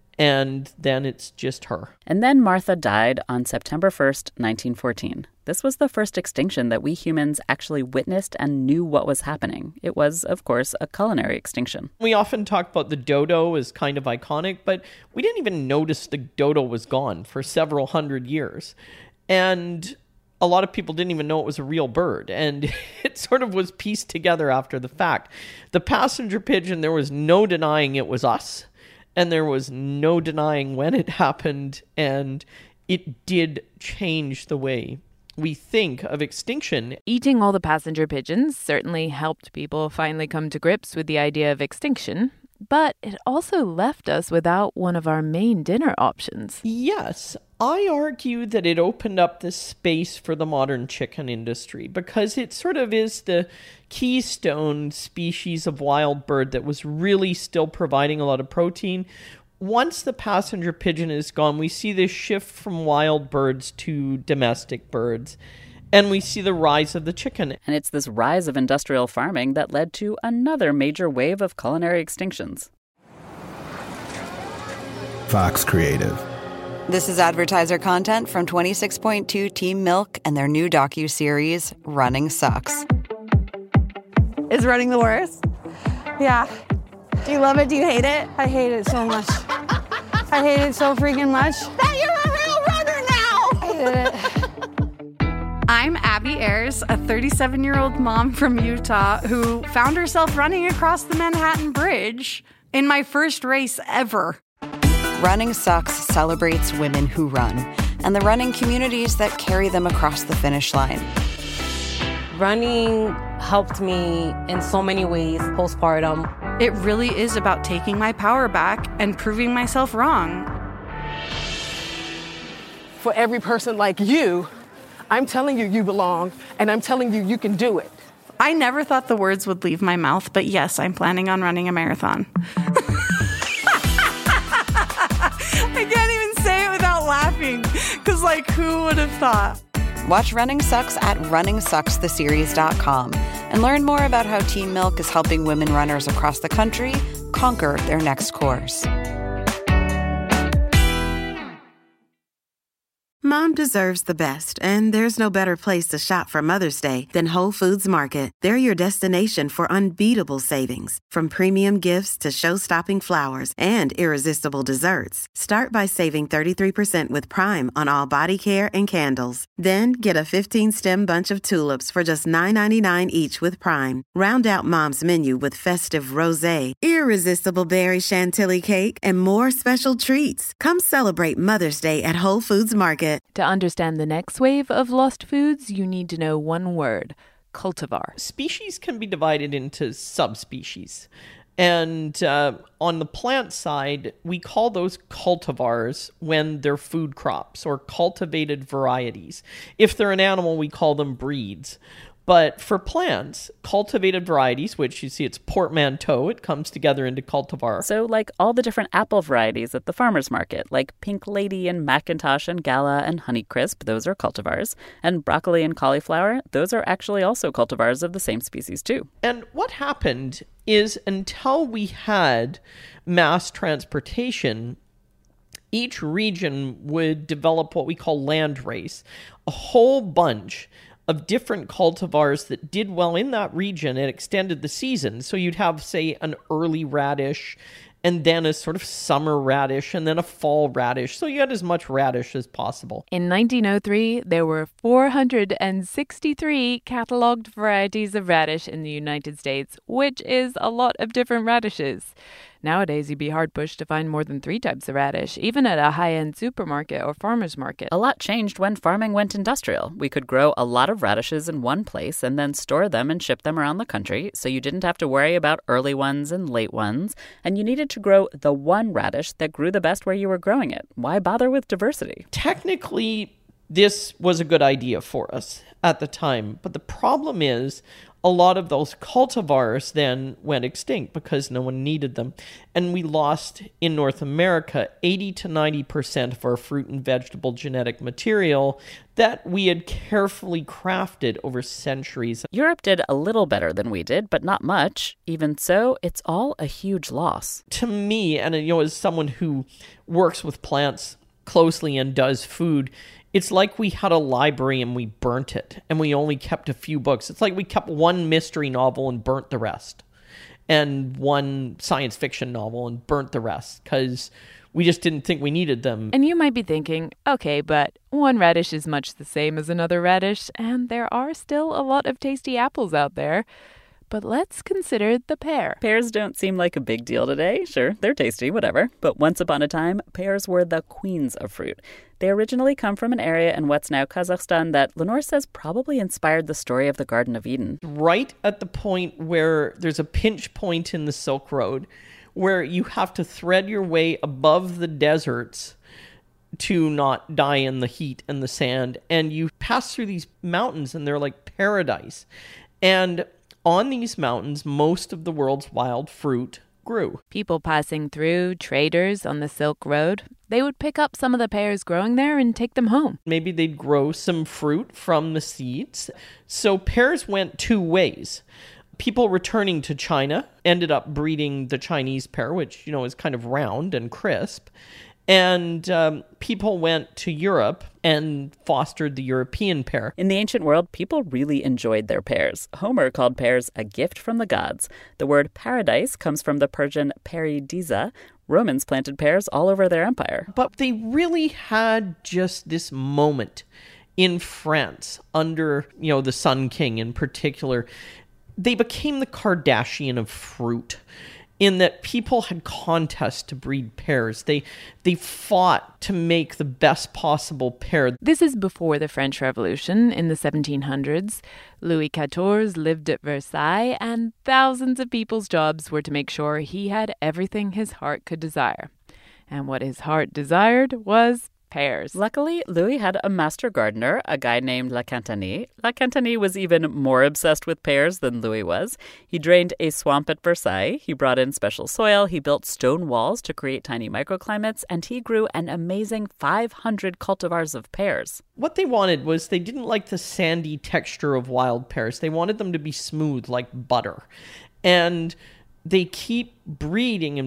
and then it's just her. And then Martha died on September 1st, 1914. This was the first extinction that we humans actually witnessed and knew what was happening. It was, of course, a culinary extinction. We often talk about the dodo as kind of iconic, but we didn't even notice the dodo was gone for several hundred years. And a lot of people didn't even know it was a real bird, and it sort of was pieced together after the fact. The passenger pigeon, there was no denying it was us. And there was no denying when it happened, and it did change the way we think of extinction. Eating all the passenger pigeons certainly helped people finally come to grips with the idea of extinction, but it also left us without one of our main dinner options. Yes, I argue that it opened up the space for the modern chicken industry because it sort of is the keystone species of wild bird that was really still providing a lot of protein. Once the passenger pigeon is gone, we see this shift from wild birds to domestic birds, and we see the rise of the chicken. And it's this rise of industrial farming that led to another major wave of culinary extinctions. Fox Creative. This is advertiser content from 26.2 Team Milk and their new docuseries, Running Sucks. Is running the worst? Yeah. Do you love it? Do you hate it? I hate it so much. I hate it so freaking much. That you're a real runner now! I hate it. I'm Abby Ayers, a 37-year-old mom from Utah who found herself running across the Manhattan Bridge in my first race ever. Running Sucks celebrates women who run. and the running communities that carry them across the finish line. Running helped me in so many ways postpartum. It really is about taking my power back and proving myself wrong. For every person like you, I'm telling you you belong, and I'm telling you you can do it. I never thought the words would leave my mouth, but yes, I'm planning on running a marathon. I can't even say it without laughing, because, who would have thought? Watch Running Sucks at runningsuckstheseries.com and learn more about how Team Milk is helping women runners across the country conquer their next course. Mom deserves the best, and there's no better place to shop for Mother's Day than Whole Foods Market. They're your destination for unbeatable savings, from premium gifts to show-stopping flowers and irresistible desserts. Start by saving 33% with Prime on all body care and candles. Then get a 15-stem bunch of tulips for just $9.99 each with Prime. Round out Mom's menu with festive rosé, irresistible berry chantilly cake, and more special treats. Come celebrate Mother's Day at Whole Foods Market. To understand the next wave of lost foods, you need to know one word: cultivar. Species can be divided into subspecies. And on the plant side, we call those cultivars when they're food crops or cultivated varieties. If they're an animal, we call them breeds. But for plants, cultivated varieties, which you see it's portmanteau, it comes together into cultivar. So like all the different apple varieties at the farmer's market, like Pink Lady and Macintosh and Gala and Honeycrisp, those are cultivars. And broccoli and cauliflower, those are actually also cultivars of the same species too. And what happened is until we had mass transportation, each region would develop what we call landrace, a whole bunch of different cultivars that did well in that region and extended the season. So you'd have, say, an early radish, and then a sort of summer radish, and then a fall radish. So you had as much radish as possible. In 1903, there were 463 catalogued varieties of radish in the United States, which is a lot of different radishes. Nowadays, you'd be hard-pushed to find more than 3 types of radish, even at a high-end supermarket or farmer's market. A lot changed when farming went industrial. We could grow a lot of radishes in one place and then store them and ship them around the country, so you didn't have to worry about early ones and late ones, and you needed to grow the one radish that grew the best where you were growing it. Why bother with diversity? Technically, this was a good idea for us at the time, but the problem is a lot of those cultivars then went extinct because no one needed them. And we lost, in North America, 80 to 90% of our fruit and vegetable genetic material that we had carefully crafted over centuries. Europe did a little better than we did, but not much. Even so, it's all a huge loss. To me, and as someone who works with plants closely and does food, it's like we had a library and we burnt it, and we only kept a few books. It's like we kept one mystery novel and burnt the rest, and one science fiction novel and burnt the rest, because we just didn't think we needed them. And you might be thinking, okay, but one radish is much the same as another radish, and there are still a lot of tasty apples out there. But let's consider the pear. Pears don't seem like a big deal today. Sure, they're tasty, whatever. But once upon a time, pears were the queens of fruit. They originally come from an area in what's now Kazakhstan that Lenore says probably inspired the story of the Garden of Eden. Right at the point where there's a pinch point in the Silk Road, where you have to thread your way above the deserts to not die in the heat and the sand. And you pass through these mountains, and they're like paradise. And on these mountains, most of the world's wild fruit grew. People passing through, traders on the Silk Road, they would pick up some of the pears growing there and take them home. Maybe they'd grow some fruit from the seeds. So pears went 2 ways. People returning to China ended up breeding the Chinese pear, which, is kind of round and crisp. And people went to Europe and fostered the European pear. In the ancient world, people really enjoyed their pears. Homer called pears a gift from the gods. The word paradise comes from the Persian paradisa. Romans planted pears all over their empire. But they really had just this moment in France under, the Sun King in particular. They became the Kardashian of fruit. in that people had contests to breed pears. They fought to make the best possible pear. This is before the French Revolution in the 1700s. Louis XIV lived at Versailles, and thousands of people's jobs were to make sure he had everything his heart could desire. And what his heart desired was pears. Luckily, Louis had a master gardener, a guy named La Cantanie. La Cantanie was even more obsessed with pears than Louis was. He drained a swamp at Versailles, he brought in special soil, he built stone walls to create tiny microclimates, and he grew an amazing 500 cultivars of pears. What they wanted was they didn't like the sandy texture of wild pears. They wanted them to be smooth like butter. And they keep breeding,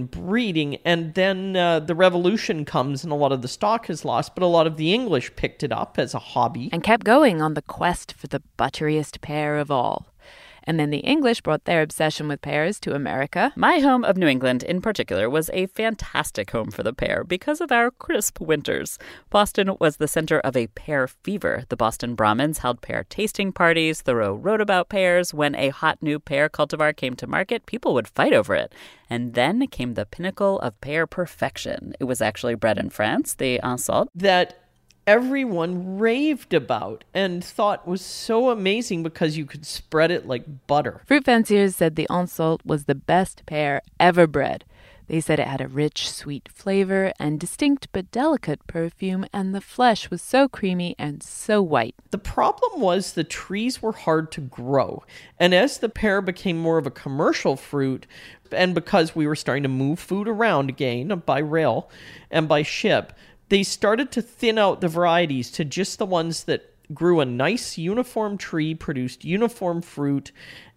and then the revolution comes and a lot of the stock is lost, but a lot of the English picked it up as a hobby. And kept going on the quest for the butteriest pear of all. And then the English brought their obsession with pears to America. My home of New England, in particular, was a fantastic home for the pear because of our crisp winters. Boston was the center of a pear fever. The Boston Brahmins held pear tasting parties. Thoreau wrote about pears. When a hot new pear cultivar came to market, people would fight over it. And then came the pinnacle of pear perfection. It was actually bred in France, the Ansault. That everyone raved about and thought was so amazing because you could spread it like butter. Fruit fanciers said the Ansault was the best pear ever bred. They said it had a rich, sweet flavor and distinct but delicate perfume, and the flesh was so creamy and so white. The problem was the trees were hard to grow, and as the pear became more of a commercial fruit, and because we were starting to move food around again by rail and by ship, they started to thin out the varieties to just the ones that grew a nice uniform tree, produced uniform fruit,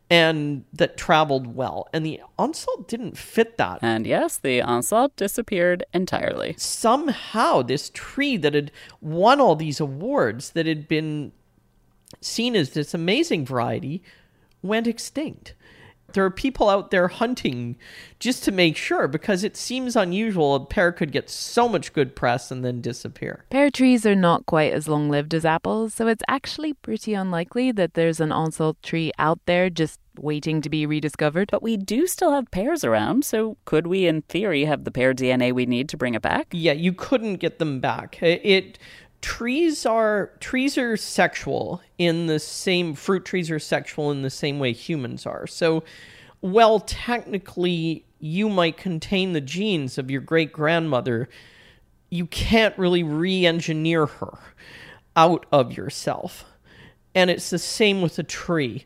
and that traveled well. And the Ansault didn't fit that. And yes, the Ansault disappeared entirely. Somehow this tree that had won all these awards, that had been seen as this amazing variety, went extinct. There are people out there hunting just to make sure, because it seems unusual a pear could get so much good press and then disappear. Pear trees are not quite as long-lived as apples, so it's actually pretty unlikely that there's an Ansault tree out there just waiting to be rediscovered. But we do still have pears around, so could we, in theory, have the pear DNA we need to bring it back? Yeah, you couldn't get them back. Trees are sexual in the same, fruit trees are sexual in the same way humans are. So, well, technically, you might contain the genes of your great-grandmother. You can't really re-engineer her out of yourself. And it's the same with a tree.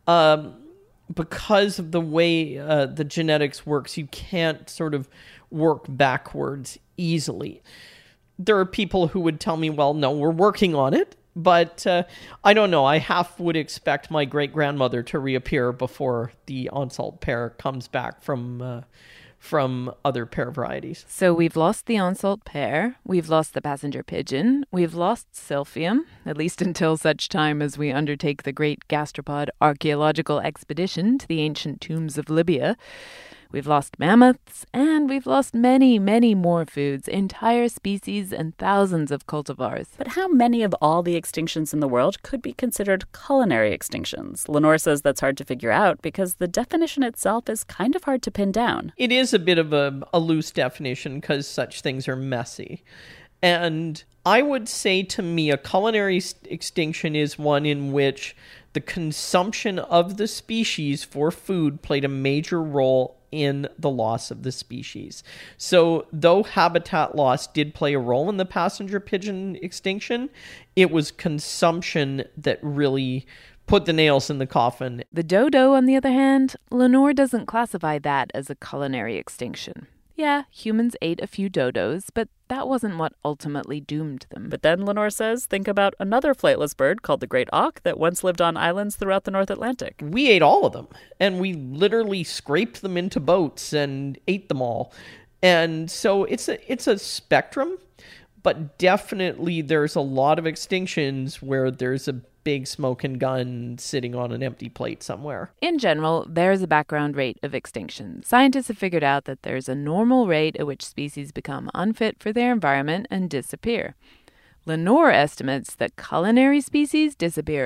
Because of the way the genetics works, you can't sort of work backwards easily. There are people who would tell me, well, no, we're working on it. But I don't know. I half would expect my great-grandmother to reappear before the Ansault pear comes back from other pear varieties. So we've lost the Ansault pear, we've lost the passenger pigeon, we've lost Silphium, at least until such time as we undertake the great gastropod archaeological expedition to the ancient tombs of Libya. We've lost mammoths, and we've lost many, many more foods, entire species and thousands of cultivars. But how many of all the extinctions in the world could be considered culinary extinctions? Lenore says that's hard to figure out because the definition itself is kind of hard to pin down. It is a bit of a loose definition because such things are messy. And I would say, to me, a culinary extinction is one in which the consumption of the species for food played a major role in the loss of the species. So though habitat loss did play a role in the passenger pigeon extinction, it was consumption that really put the nails in the coffin. The dodo, on the other hand, Lenore doesn't classify that as a culinary extinction. Yeah, humans ate a few dodos, but that wasn't what ultimately doomed them. But then, Lenore says, think about another flightless bird called the great auk that once lived on islands throughout the North Atlantic. We ate all of them, and we literally scraped them into boats and ate them all. And so it's a spectrum, but definitely there's a lot of extinctions where there's a big smoking gun sitting on an empty plate somewhere. In general, there's a background rate of extinction. Scientists have figured out that there's a normal rate at which species become unfit for their environment and disappear. Lenore estimates that culinary species disappear at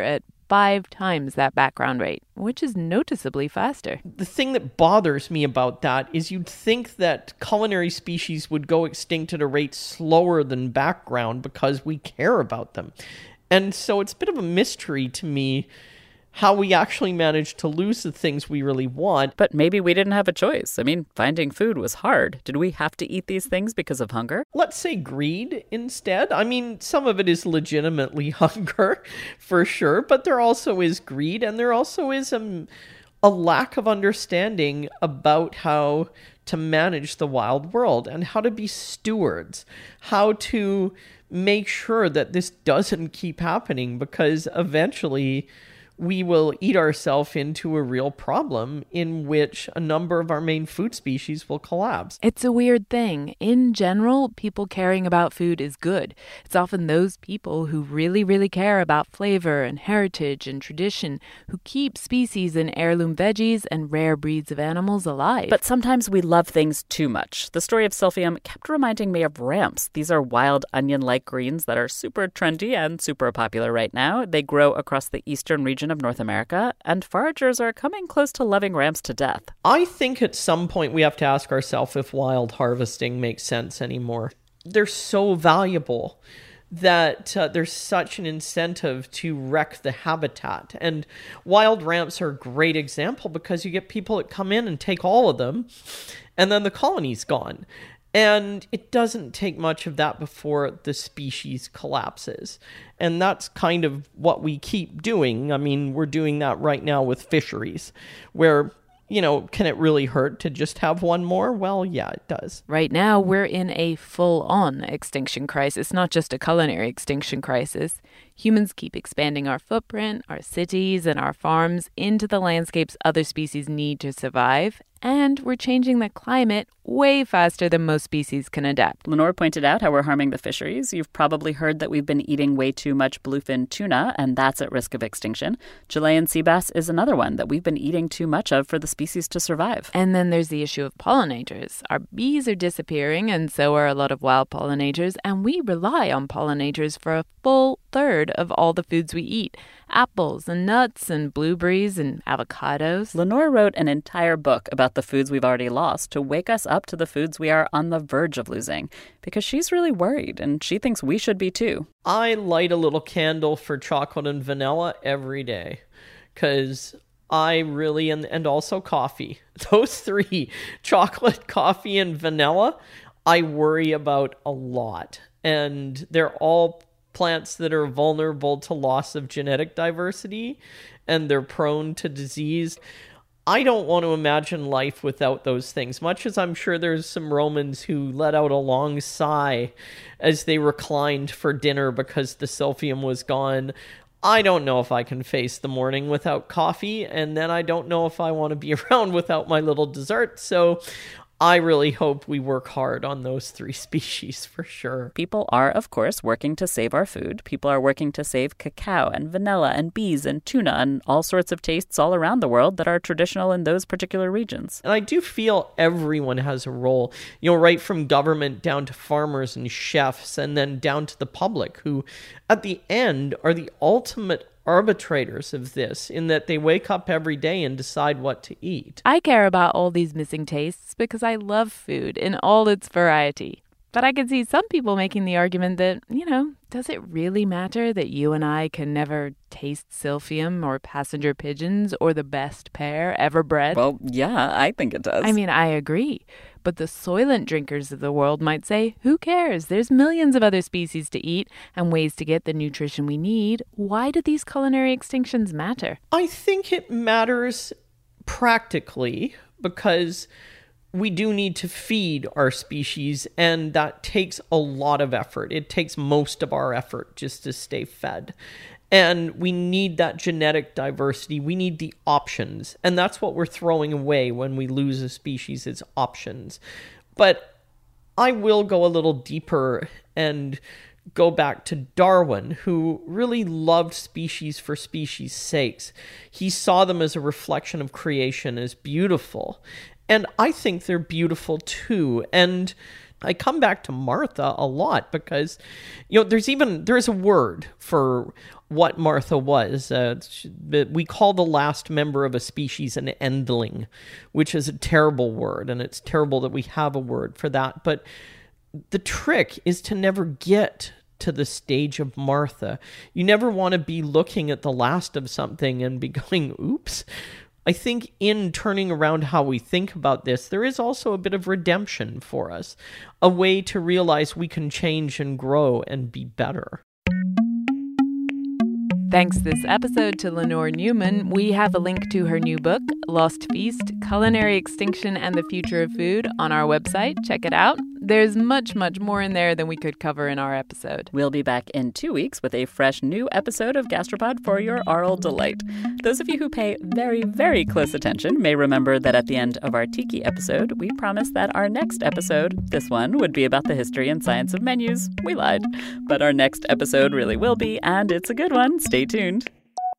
5 times that background rate, which is noticeably faster. The thing that bothers me about that is you'd think that culinary species would go extinct at a rate slower than background because we care about them. And so it's a bit of a mystery to me how we actually managed to lose the things we really want. But maybe we didn't have a choice. I mean, finding food was hard. Did we have to eat these things because of hunger? Let's say greed instead. I mean, some of it is legitimately hunger, for sure, but there also is greed, and there also is a lack of understanding about how to manage the wild world and how to be stewards, how to make sure that this doesn't keep happening, because eventually we will eat ourselves into a real problem in which a number of our main food species will collapse. It's a weird thing. In general, people caring about food is good. It's often those people who really, really care about flavor and heritage and tradition who keep species and heirloom veggies and rare breeds of animals alive. But sometimes we love things too much. The story of Silphium kept reminding me of ramps. These are wild onion-like greens that are super trendy and super popular right now. They grow across the eastern region of North America, and foragers are coming close to loving ramps to death. I think at some point we have to ask ourselves if wild harvesting makes sense anymore. They're so valuable that there's such an incentive to wreck the habitat. And wild ramps are a great example because you get people that come in and take all of them, and then the colony's gone. And it doesn't take much of that before the species collapses. And that's kind of what we keep doing. I mean, we're doing that right now with fisheries, where, you know, can it really hurt to just have one more? Well, yeah, it does. Right now, we're in a full-on extinction crisis, not just a culinary extinction crisis. Humans keep expanding our footprint, our cities, and our farms into the landscapes other species need to survive. And we're changing the climate way faster than most species can adapt. Lenore pointed out how we're harming the fisheries. You've probably heard that we've been eating way too much bluefin tuna, and that's at risk of extinction. Chilean sea bass is another one that we've been eating too much of for the species to survive. And then there's the issue of pollinators. Our bees are disappearing, and so are a lot of wild pollinators, and we rely on pollinators for a full third of all the foods we eat. Apples and nuts and blueberries and avocados. Lenore wrote an entire book about the foods we've already lost to wake us up to the foods we are on the verge of losing, because she's really worried, and she thinks we should be too. I light a little candle for chocolate and vanilla every day, because I really, and also coffee, those three, chocolate, coffee, and vanilla, I worry about a lot. And they're all plants that are vulnerable to loss of genetic diversity, and they're prone to disease. I don't want to imagine life without those things, much as I'm sure there's some Romans who let out a long sigh as they reclined for dinner because the Silphium was gone. I don't know if I can face the morning without coffee, and then I don't know if I want to be around without my little dessert, so I really hope we work hard on those three species for sure. People are, of course, working to save our food. People are working to save cacao and vanilla and bees and tuna and all sorts of tastes all around the world that are traditional in those particular regions. And I do feel everyone has a role, you know, right from government down to farmers and chefs, and then down to the public, who at the end are the ultimate arbitrators of this, in that they wake up every day and decide what to eat. I care about all these missing tastes because I love food in all its variety. But I can see some people making the argument that, you know, does it really matter that you and I can never taste Silphium or passenger pigeons or the best pear ever bred? Well, yeah, I think it does. I mean, I agree. But the soylent drinkers of the world might say, who cares? There's millions of other species to eat and ways to get the nutrition we need. Why do these culinary extinctions matter? I think it matters practically because we do need to feed our species, and that takes a lot of effort. It takes most of our effort just to stay fed. And we need that genetic diversity. We need the options. And that's what we're throwing away when we lose a species, is options. But I will go a little deeper and go back to Darwin, who really loved species for species' sakes. He saw them as a reflection of creation, as beautiful. And I think they're beautiful too. And I come back to Martha a lot because, there is a word for what Martha was. We call the last member of a species an endling, which is a terrible word, and it's terrible that we have a word for that. But the trick is to never get to the stage of Martha. You never want to be looking at the last of something and be going, oops. I think in turning around how we think about this, there is also a bit of redemption for us, a way to realize we can change and grow and be better. Thanks this episode to Lenore Newman. We have a link to her new book, Lost Feast, Culinary Extinction and the Future of Food, on our website. Check it out. There's much, much more in there than we could cover in our episode. We'll be back in 2 weeks with a fresh new episode of Gastropod for your oral delight. Those of you who pay very, very close attention may remember that at the end of our Tiki episode, we promised that our next episode, this one, would be about the history and science of menus. We lied. But our next episode really will be, and it's a good one. Stay tuned.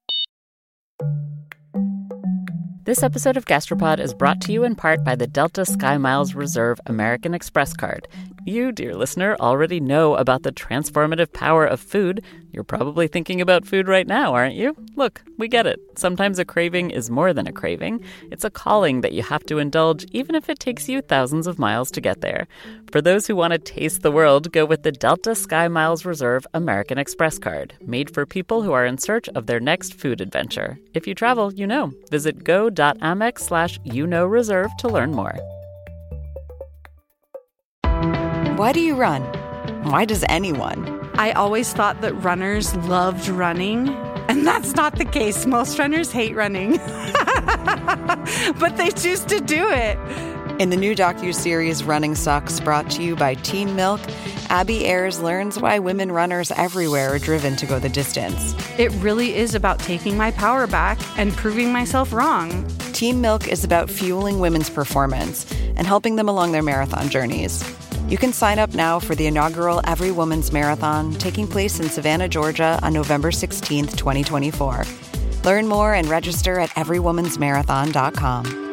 This episode of Gastropod is brought to you in part by the Delta SkyMiles Reserve American Express card. You, dear listener, already know about the transformative power of food. You're probably thinking about food right now, aren't you? Look, we get it. Sometimes a craving is more than a craving. It's a calling that you have to indulge, even if it takes you thousands of miles to get there. For those who want to taste the world, go with the Delta SkyMiles Reserve American Express card, made for people who are in search of their next food adventure. If you travel, you know. Visit go.amex/reserve to learn more. Why do you run? Why does anyone? I always thought that runners loved running, and that's not the case. Most runners hate running, but they choose to do it. In the new docuseries Running Sucks, brought to you by Team Milk, Abby Ayers learns why women runners everywhere are driven to go the distance. It really is about taking my power back and proving myself wrong. Team Milk is about fueling women's performance and helping them along their marathon journeys. You can sign up now for the inaugural Every Woman's Marathon taking place in Savannah, Georgia on November 16th, 2024. Learn more and register at everywomansmarathon.com.